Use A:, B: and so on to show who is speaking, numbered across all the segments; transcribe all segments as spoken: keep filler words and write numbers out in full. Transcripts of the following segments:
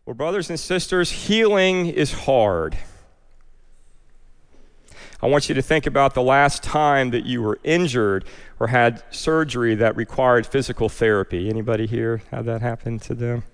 A: Well, brothers and sisters, healing is hard. I want you to think about the last time that you were injured or had surgery that required physical therapy. Anybody here have that happen to them?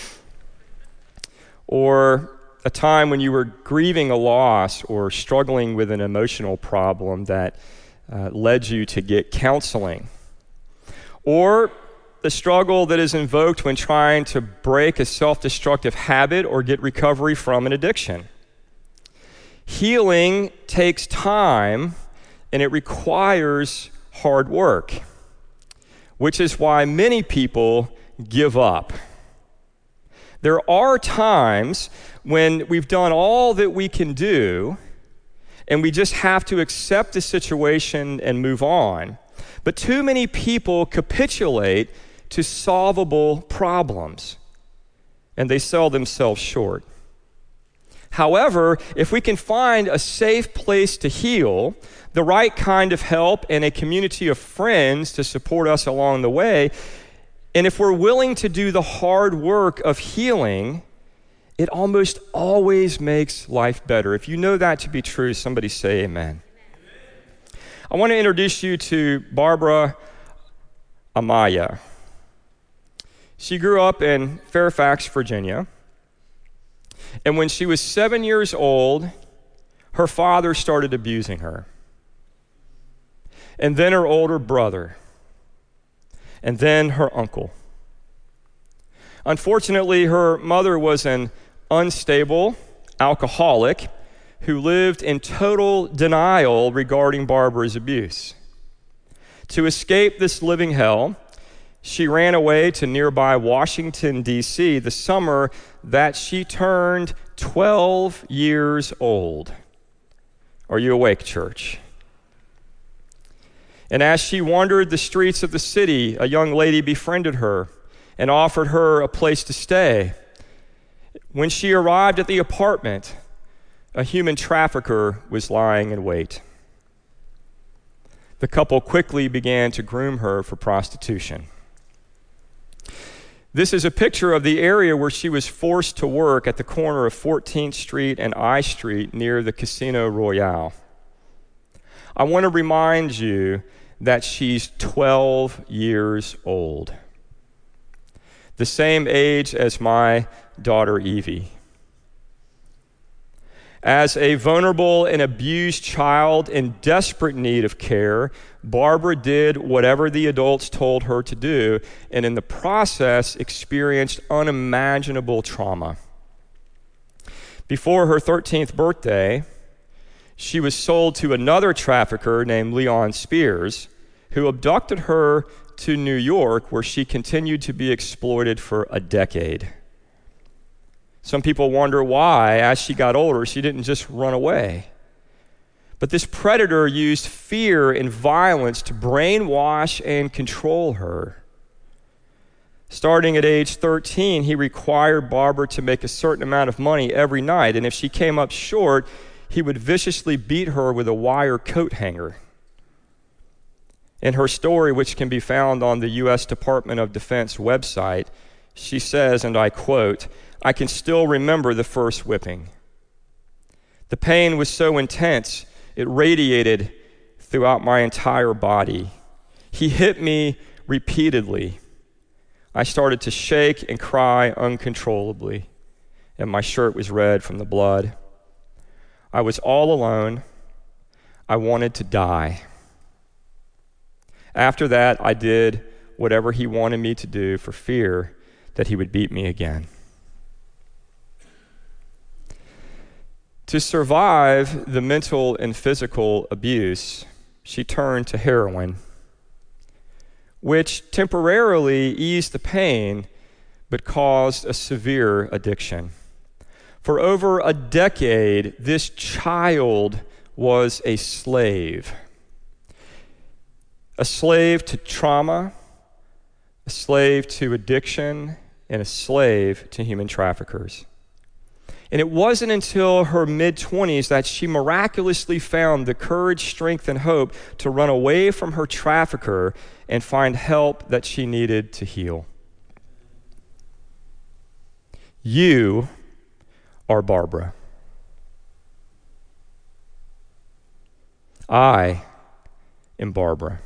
A: Or a time when you were grieving a loss or struggling with an emotional problem that uh, led you to get counseling. Or the struggle that is invoked when trying to break a self-destructive habit or get recovery from an addiction. Healing takes time and it requires hard work, which is why many people give up. There are times when we've done all that we can do and we just have to accept the situation and move on. But too many people capitulate to solvable problems, and they sell themselves short. However, if we can find a safe place to heal, the right kind of help, and a community of friends to support us along the way, and if we're willing to do the hard work of healing, it almost always makes life better. If you know that to be true, somebody say amen. I want to introduce you to Barbara Amaya. She grew up in Fairfax, Virginia. And when she was seven years old, her father started abusing her. And then her older brother. And then her uncle. Unfortunately, her mother was an unstable alcoholic who lived in total denial regarding Barbara's abuse. To escape this living hell, she ran away to nearby Washington, D C the summer that she turned twelve years old. Are you awake, church? And as she wandered the streets of the city, a young lady befriended her and offered her a place to stay. When she arrived at the apartment, a human trafficker was lying in wait. The couple quickly began to groom her for prostitution. This is a picture of the area where she was forced to work at the corner of fourteenth Street and I Street near the Casino Royale. I want to remind you that she's twelve years old, the same age as my daughter Evie. As a vulnerable and abused child in desperate need of care, Barbara did whatever the adults told her to do, and in the process experienced unimaginable trauma. Before her thirteenth birthday, she was sold to another trafficker named Leon Spears, who abducted her to New York, where she continued to be exploited for a decade. Some people wonder why, as she got older, she didn't just run away. But this predator used fear and violence to brainwash and control her. Starting at age thirteen, he required Barbara to make a certain amount of money every night, and if she came up short, he would viciously beat her with a wire coat hanger. In her story, which can be found on the U S Department of Defense website, she says, and I quote, "I can still remember the first whipping. The pain was so intense, it radiated throughout my entire body. He hit me repeatedly. I started to shake and cry uncontrollably, and my shirt was red from the blood. I was all alone. I wanted to die. After that, I did whatever he wanted me to do for fear that he would beat me again." To survive the mental and physical abuse, she turned to heroin, which temporarily eased the pain but caused a severe addiction. For over a decade, this child was a slave. A slave to trauma, a slave to addiction, and a slave to human traffickers. And it wasn't until her mid-twenties that she miraculously found the courage, strength, and hope to run away from her trafficker and find help that she needed to heal. You are Barbara. I am Barbara.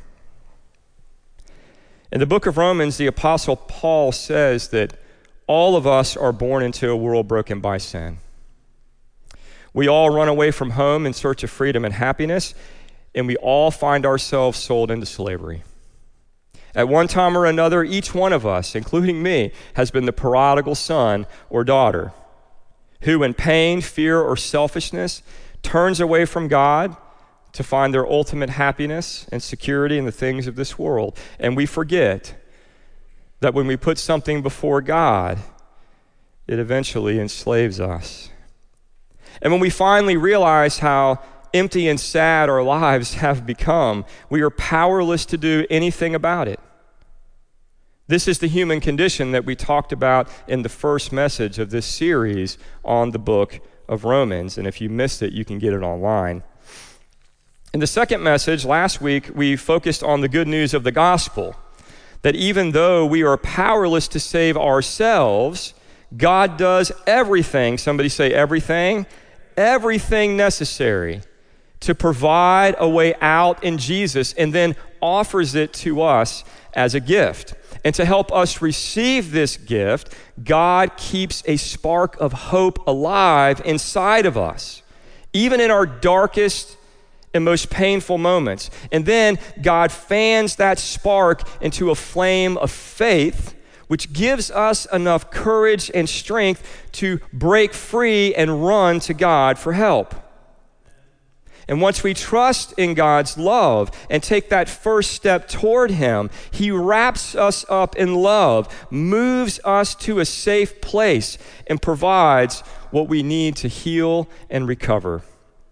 A: In the book of Romans, the Apostle Paul says that all of us are born into a world broken by sin. We all run away from home in search of freedom and happiness, and we all find ourselves sold into slavery. At one time or another, each one of us, including me, has been the prodigal son or daughter who, in pain, fear, or selfishness, turns away from God to find their ultimate happiness and security in the things of this world. And we forget that when we put something before God, it eventually enslaves us. And when we finally realize how empty and sad our lives have become, we are powerless to do anything about it. This is the human condition that we talked about in the first message of this series on the book of Romans. And if you missed it, you can get it online. In the second message, last week, we focused on the good news of the gospel, that even though we are powerless to save ourselves, God does everything, somebody say everything, everything necessary to provide a way out in Jesus, and then offers it to us as a gift. And to help us receive this gift, God keeps a spark of hope alive inside of us, even in our darkest and most painful moments. And then God fans that spark into a flame of faith, which gives us enough courage and strength to break free and run to God for help. And once we trust in God's love and take that first step toward Him, He wraps us up in love, moves us to a safe place, and provides what we need to heal and recover.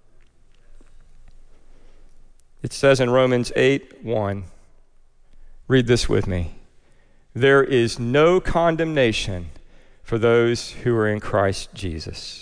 A: It says in Romans eight one, read this with me. There is no condemnation for those who are in Christ Jesus.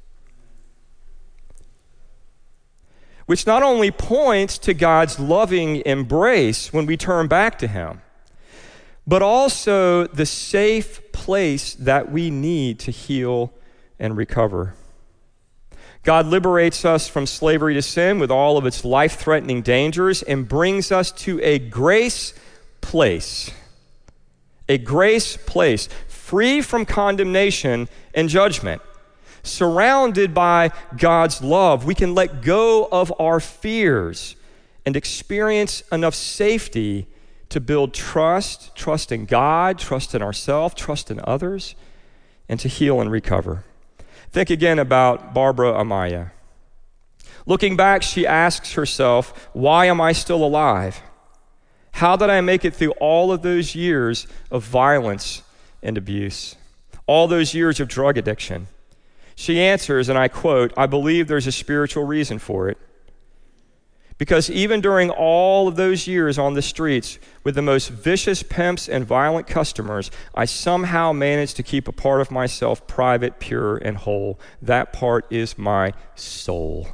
A: Which not only points to God's loving embrace when we turn back to Him, but also the safe place that we need to heal and recover. God liberates us from slavery to sin with all of its life-threatening dangers and brings us to a grace place. A grace place, free from condemnation and judgment. Surrounded by God's love, we can let go of our fears and experience enough safety to build trust, trust in God, trust in ourselves, trust in others, and to heal and recover. Think again about Barbara Amaya. Looking back, she asks herself, why am I still alive? How did I make it through all of those years of violence and abuse? All those years of drug addiction? She answers, and I quote, I believe there's a spiritual reason for it. Because even during all of those years on the streets with the most vicious pimps and violent customers, I somehow managed to keep a part of myself private, pure, and whole. That part is my soul.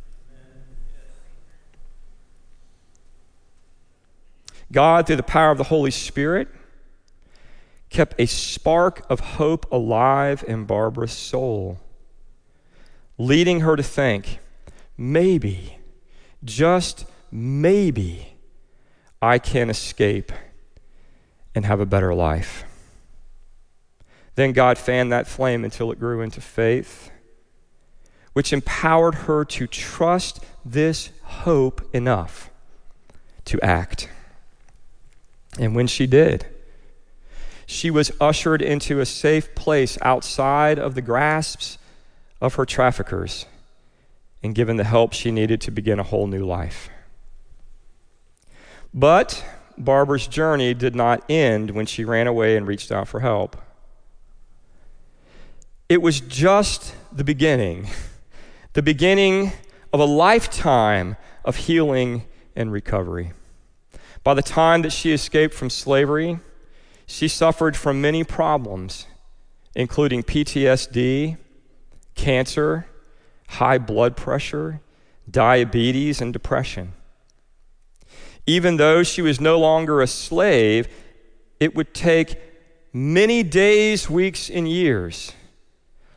A: God, through the power of the Holy Spirit, kept a spark of hope alive in Barbara's soul, leading her to think, maybe, just maybe, I can escape and have a better life. Then God fanned that flame until it grew into faith, which empowered her to trust this hope enough to act. And when she did, she was ushered into a safe place outside of the grasps of her traffickers and given the help she needed to begin a whole new life. But Barbara's journey did not end when she ran away and reached out for help. It was just the beginning, the beginning of a lifetime of healing and recovery. By the time that she escaped from slavery, she suffered from many problems, including P T S D, cancer, high blood pressure, diabetes, and depression. Even though she was no longer a slave, it would take many days, weeks, and years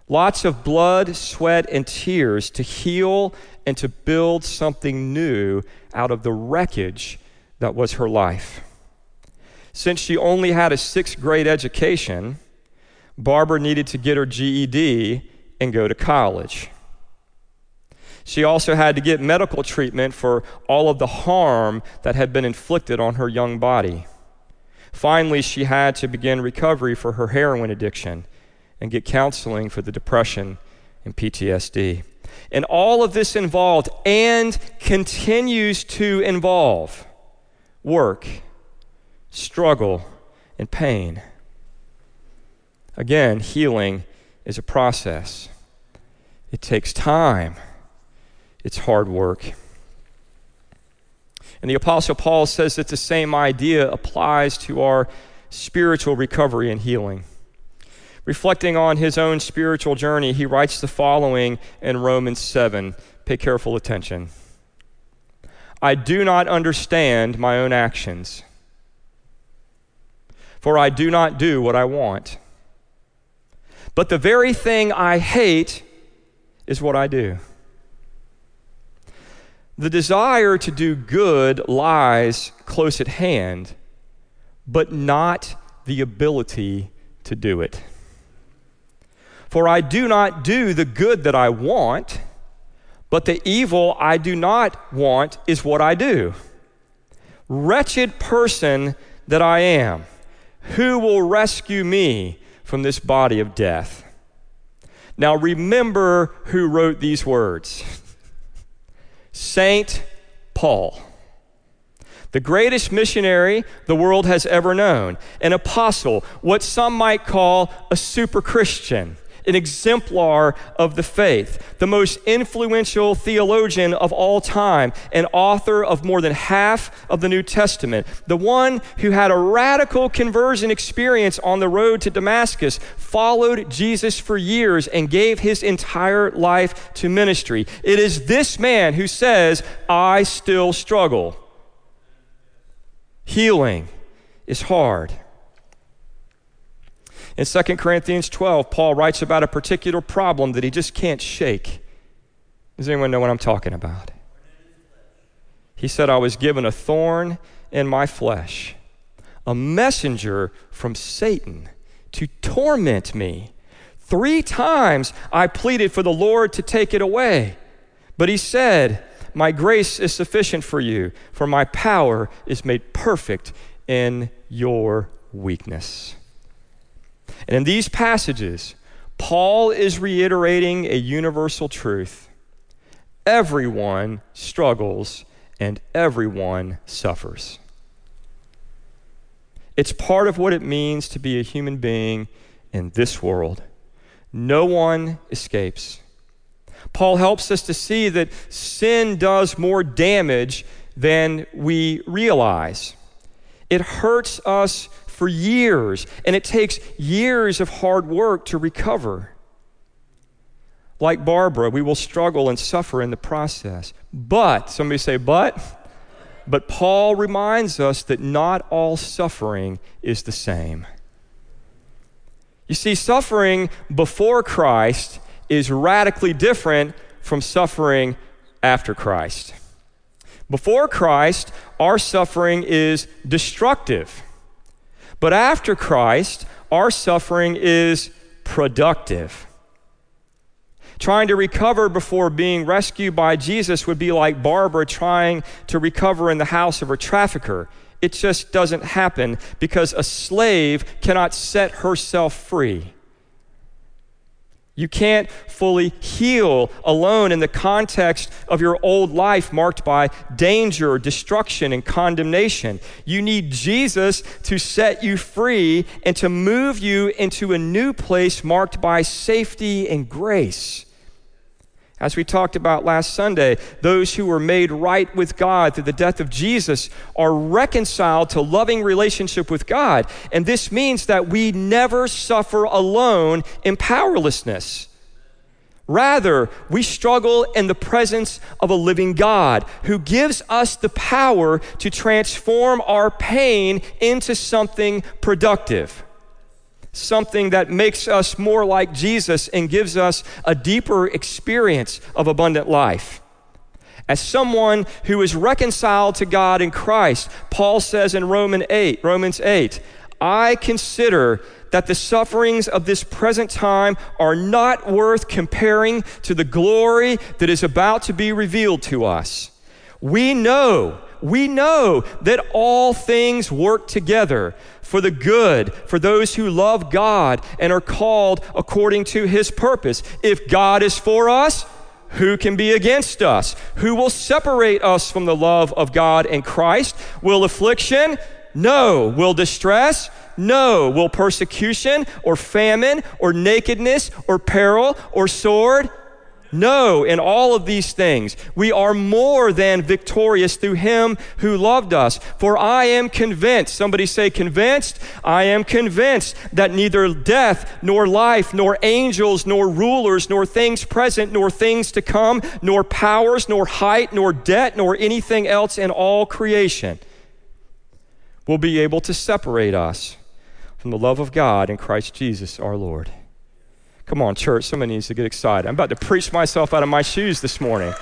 A: Lots of blood, sweat, and tears to heal and to build something new out of the wreckage that was her life. Since she only had a sixth grade education, Barbara needed to get her G E D and go to college. She also had to get medical treatment for all of the harm that had been inflicted on her young body. Finally, she had to begin recovery for her heroin addiction and get counseling for the depression and P T S D. And all of this involved and continues to involve work, struggle, and pain. Again, healing is a process. It takes time. It's hard work. And the Apostle Paul says that the same idea applies to our spiritual recovery and healing. Reflecting on his own spiritual journey, he writes the following in Romans seven. Pay careful attention. I do not understand my own actions, for I do not do what I want. But the very thing I hate is what I do. The desire to do good lies close at hand, but not the ability to do it. For I do not do the good that I want, but the evil I do not want is what I do. Wretched person that I am, who will rescue me from this body of death? Now remember who wrote these words. Saint Paul, the greatest missionary the world has ever known, an apostle, what some might call a super Christian, an exemplar of the faith, the most influential theologian of all time, and author of more than half of the New Testament, the one who had a radical conversion experience on the road to Damascus, followed Jesus for years and gave his entire life to ministry. It is this man who says, I still struggle. Healing is hard. In Second Corinthians twelve, Paul writes about a particular problem that he just can't shake. Does anyone know what I'm talking about? He said, I was given a thorn in my flesh, a messenger from Satan to torment me. Three times I pleaded for the Lord to take it away. But he said, my grace is sufficient for you, for my power is made perfect in your weakness. And in these passages, Paul is reiterating a universal truth. Everyone struggles and everyone suffers. It's part of what it means to be a human being in this world. No one escapes. Paul helps us to see that sin does more damage than we realize. It hurts us for years, and it takes years of hard work to recover. Like Barbara, we will struggle and suffer in the process. But, somebody say, but? But Paul reminds us that not all suffering is the same. You see, suffering before Christ is radically different from suffering after Christ. Before Christ, our suffering is destructive. But after Christ, our suffering is productive. Trying to recover before being rescued by Jesus would be like Barbara trying to recover in the house of her trafficker. It just doesn't happen because a slave cannot set herself free. You can't fully heal alone in the context of your old life marked by danger, destruction, and condemnation. You need Jesus to set you free and to move you into a new place marked by safety and grace. As we talked about last Sunday, those who were made right with God through the death of Jesus are reconciled to loving relationship with God. And this means that we never suffer alone in powerlessness. Rather, we struggle in the presence of a living God who gives us the power to transform our pain into something productive. something that makes us more like Jesus and gives us a deeper experience of abundant life. As someone who is reconciled to God in Christ, Paul says in Romans eight, Romans eight, I consider that the sufferings of this present time are not worth comparing to the glory that is about to be revealed to us. We know, we know that all things work together for the good, for those who love God and are called according to his purpose. If God is for us, who can be against us? Who will separate us from the love of God in Christ? Will affliction? No. Will distress? No. Will persecution or famine or nakedness or peril or sword? No. In all of these things, we are more than victorious through him who loved us. For I am convinced, somebody say convinced, I am convinced that neither death nor life nor angels nor rulers nor things present nor things to come nor powers nor height nor depth nor anything else in all creation will be able to separate us from the love of God in Christ Jesus our Lord. Come on, church, somebody needs to get excited. I'm about to preach myself out of my shoes this morning.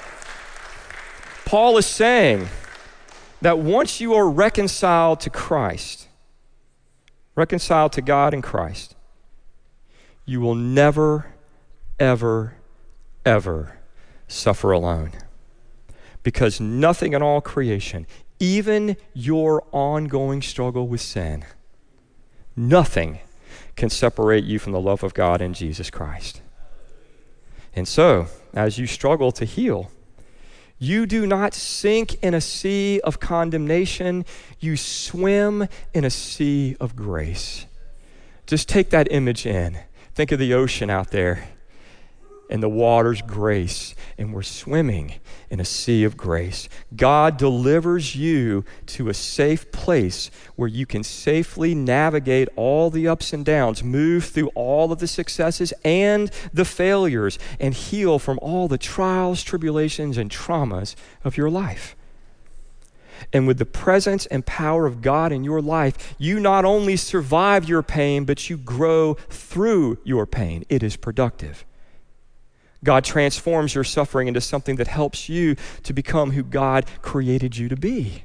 A: Paul is saying that once you are reconciled to Christ, reconciled to God in Christ, you will never, ever, ever suffer alone. Because nothing in all creation, even your ongoing struggle with sin, nothing can separate you from the love of God in Jesus Christ. And so, as you struggle to heal, you do not sink in a sea of condemnation, you swim in a sea of grace. Just take that image in. Think of the ocean out there and the water's grace, and we're swimming in a sea of grace. God delivers you to a safe place where you can safely navigate all the ups and downs, move through all of the successes and the failures, and heal from all the trials, tribulations, and traumas of your life. And with the presence and power of God in your life, you not only survive your pain, but you grow through your pain. It is productive. God transforms your suffering into something that helps you to become who God created you to be.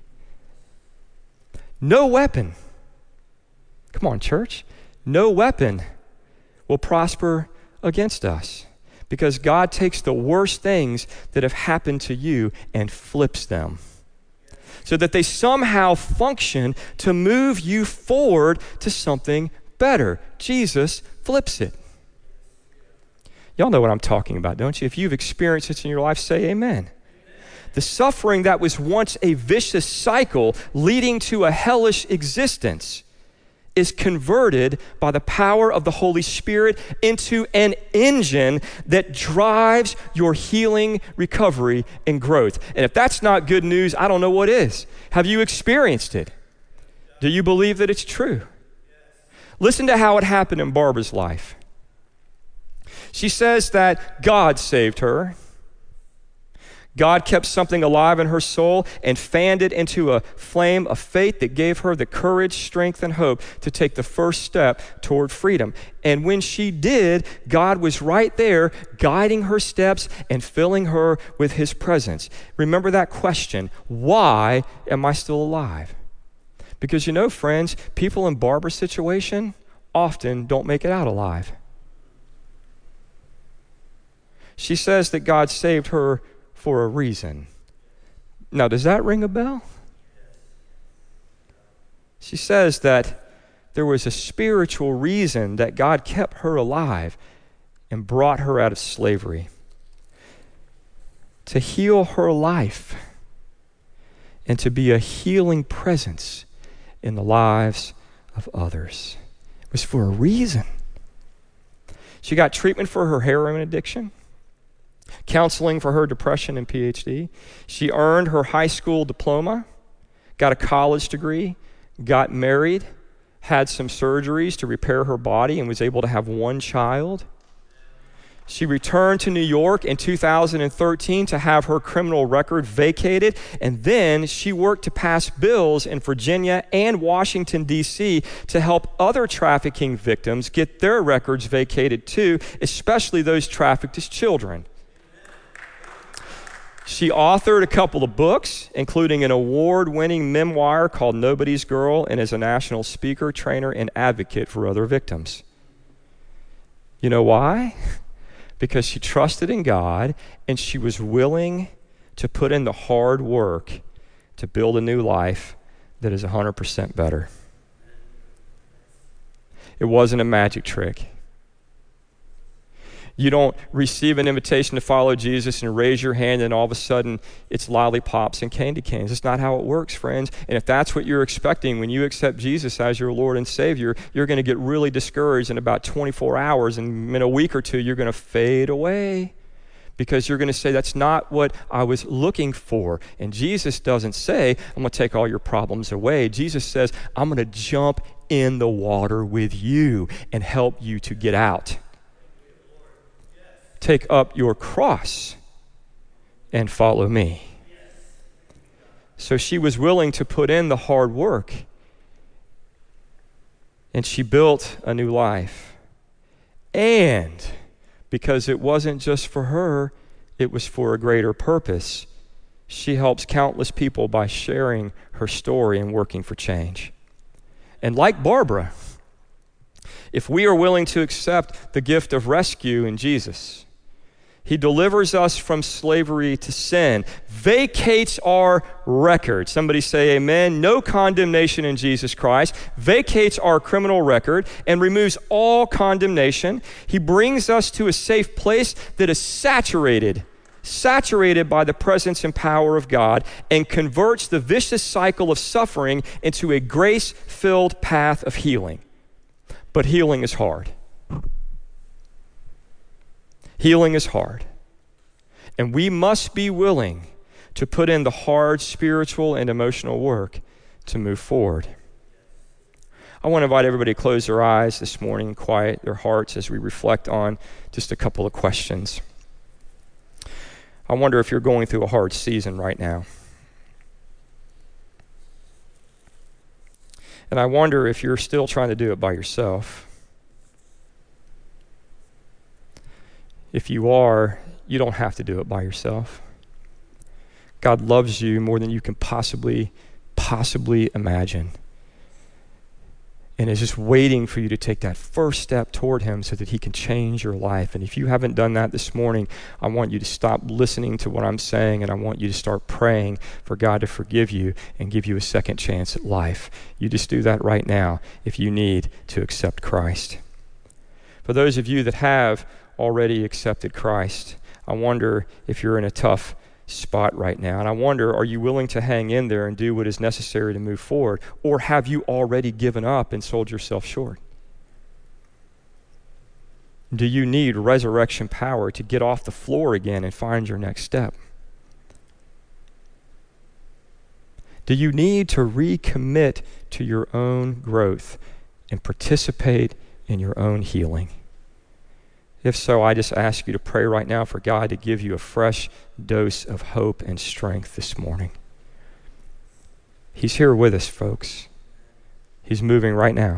A: No weapon, come on, church, no weapon will prosper against us, because God takes the worst things that have happened to you and flips them so that they somehow function to move you forward to something better. Jesus flips it. Y'all know what I'm talking about, don't you? If you've experienced this in your life, say amen. Amen. The suffering that was once a vicious cycle leading to a hellish existence is converted by the power of the Holy Spirit into an engine that drives your healing, recovery, and growth. And if that's not good news, I don't know what is. Have you experienced it? Do you believe that it's true? Listen to how it happened in Barbara's life. She says that God saved her. God kept something alive in her soul and fanned it into a flame of faith that gave her the courage, strength, and hope to take the first step toward freedom. And when she did, God was right there guiding her steps and filling her with his presence. Remember that question, why am I still alive? Because you know, friends, people in Barbara's situation often don't make it out alive. She says that God saved her for a reason. Now, does that ring a bell? She says that there was a spiritual reason that God kept her alive and brought her out of slavery, to heal her life and to be a healing presence in the lives of others. It was for a reason. She got treatment for her heroin addiction, counseling for her depression and P H D. She earned her high school diploma, got a college degree, got married, had some surgeries to repair her body, and was able to have one child. She returned to New York in two thousand thirteen to have her criminal record vacated, and then she worked to pass bills in Virginia and Washington, D C to help other trafficking victims get their records vacated too, especially those trafficked as children. She authored a couple of books, including an award-winning memoir called Nobody's Girl, and is a national speaker, trainer, and advocate for other victims. You know why? Because she trusted in God and she was willing to put in the hard work to build a new life that is one hundred percent better. It wasn't a magic trick. You don't receive an invitation to follow Jesus and raise your hand and all of a sudden it's lollipops and candy canes. It's not how it works, friends. And if that's what you're expecting when you accept Jesus as your Lord and Savior, you're going to get really discouraged in about twenty-four hours, and in a week or two you're going to fade away because you're going to say, that's not what I was looking for. And Jesus doesn't say, I'm going to take all your problems away. Jesus says, I'm going to jump in the water with you and help you to get out. Take up your cross and follow me. So she was willing to put in the hard work, and she built a new life. And because it wasn't just for her, it was for a greater purpose, she helps countless people by sharing her story and working for change. And like Barbara, if we are willing to accept the gift of rescue in Jesus, He delivers us from slavery to sin, vacates our record. Somebody say amen. No condemnation in Jesus Christ, vacates our criminal record and removes all condemnation. He brings us to a safe place that is saturated, saturated by the presence and power of God, and converts the vicious cycle of suffering into a grace-filled path of healing. But healing is hard. Healing is hard. And we must be willing to put in the hard spiritual and emotional work to move forward. I want to invite everybody to close their eyes this morning and quiet their hearts as we reflect on just a couple of questions. I wonder if you're going through a hard season right now. And I wonder if you're still trying to do it by yourself. If you are, you don't have to do it by yourself. God loves you more than you can possibly, possibly imagine. And is just waiting for you to take that first step toward Him so that He can change your life. And if you haven't done that this morning, I want you to stop listening to what I'm saying, and I want you to start praying for God to forgive you and give you a second chance at life. You just do that right now if you need to accept Christ. For those of you that have already accepted Christ, I wonder if you're in a tough spot right now. And I wonder, are you willing to hang in there and do what is necessary to move forward? Or have you already given up and sold yourself short? Do you need resurrection power to get off the floor again and find your next step? Do you need to recommit to your own growth and participate in your own healing? If so, I just ask you to pray right now for God to give you a fresh dose of hope and strength this morning. He's here with us, folks. He's moving right now.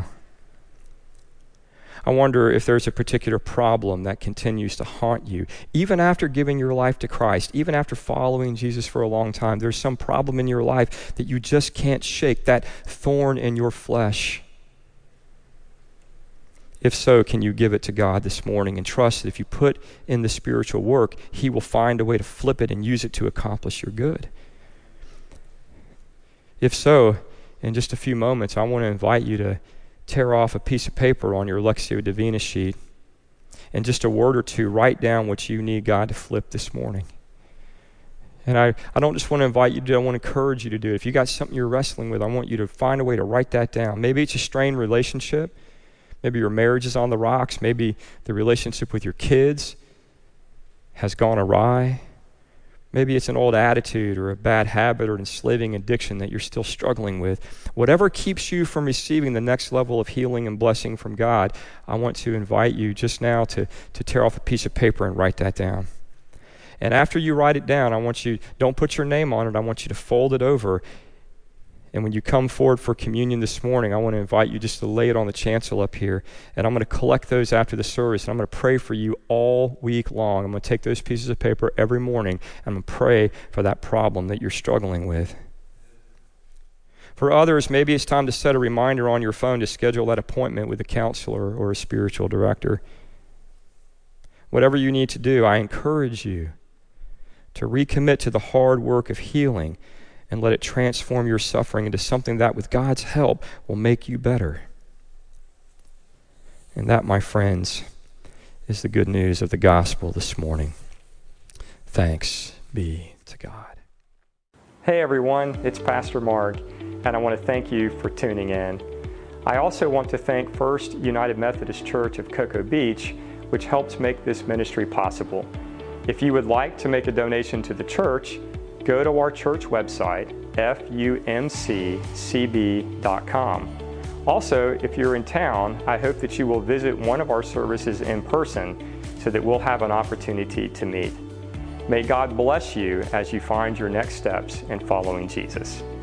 A: I wonder if there's a particular problem that continues to haunt you. Even after giving your life to Christ, even after following Jesus for a long time, there's some problem in your life that you just can't shake, that thorn in your flesh. If so, can you give it to God this morning and trust that if you put in the spiritual work, He will find a way to flip it and use it to accomplish your good? If so, in just a few moments, I want to invite you to tear off a piece of paper on your Lectio Divina sheet and just a word or two, write down what you need God to flip this morning. And I, I don't just want to invite you to do it, I want to encourage you to do it. If you got something you're wrestling with, I want you to find a way to write that down. Maybe it's a strained relationship. Maybe your marriage is on the rocks. Maybe the relationship with your kids has gone awry. Maybe it's an old attitude or a bad habit or an enslaving addiction that you're still struggling with. Whatever keeps you from receiving the next level of healing and blessing from God, I want to invite you just now to, to tear off a piece of paper and write that down. And after you write it down, I want you, don't put your name on it, I want you to fold it over. And when you come forward for communion this morning, I want to invite you just to lay it on the chancel up here. And I'm going to collect those after the service. And I'm going to pray for you all week long. I'm going to take those pieces of paper every morning. And I'm going to pray for that problem that you're struggling with. For others, maybe it's time to set a reminder on your phone to schedule that appointment with a counselor or a spiritual director. Whatever you need to do, I encourage you to recommit to the hard work of healing and let it transform your suffering into something that, with God's help, will make you better. And that, my friends, is the good news of the gospel this morning. Thanks be to God. Hey everyone, it's Pastor Mark, and I want to thank you for tuning in. I also want to thank First United Methodist Church of Cocoa Beach, which helps make this ministry possible. If you would like to make a donation to the church, go to our church website, F U M C C B dot com. Also, if you're in town, I hope that you will visit one of our services in person so that we'll have an opportunity to meet. May God bless you as you find your next steps in following Jesus.